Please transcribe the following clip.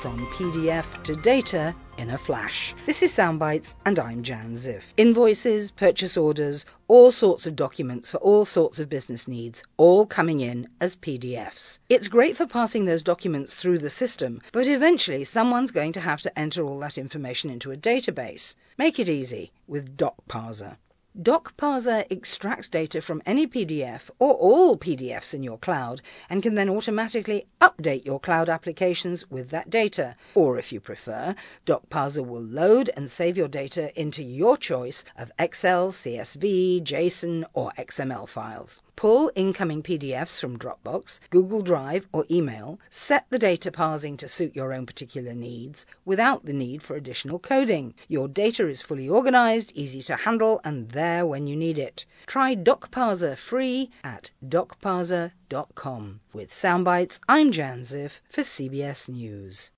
from PDF to data in a flash. This is Soundbites, and I'm Jan Ziff. Invoices, purchase orders, all sorts of documents for all sorts of business needs, all coming in as PDFs. It's great for passing those documents through the system, but eventually someone's going to have to enter all that information into a database. Make it easy with DocParser. DocParser extracts data from any PDF or all PDFs in your cloud and can then automatically update your cloud applications with that data. Or if you prefer, DocParser will load and save your data into your choice of Excel, CSV, JSON, or XML files. Pull incoming PDFs from Dropbox, Google Drive, or email. Set the data parsing to suit your own particular needs without the need for additional coding. Your data is fully organized, easy to handle, and there when you need it. Try DocParser free at docparser.com. With Soundbites, I'm Jan Ziff for CBS News.